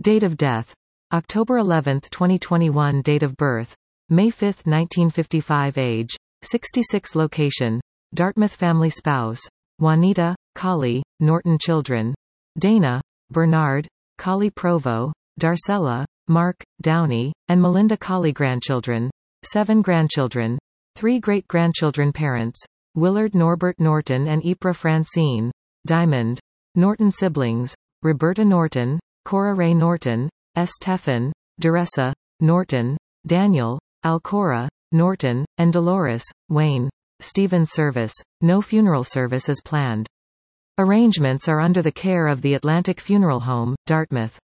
Date of death: October 11, 2021. Date of birth: May 5, 1955. Age: 66. Location: Dartmouth. Family: spouse: Juanita, Collie, Norton. Children: Dana, Bernard, Collie Provo, Darcella, Mark, Downey, and Melinda Collie. Grandchildren: 7 grandchildren, 3 great-grandchildren. Parents: Willard Norbert Norton and Ypres Francine, Diamond, Norton. Siblings: Roberta Norton, Cora Ray Norton, S. Teffin, Duressa, Norton, Daniel, Alcora, Norton, and Dolores, Wayne. Stephen. Service: no funeral service is planned. Arrangements are under the care of the Atlantic Funeral Home, Dartmouth.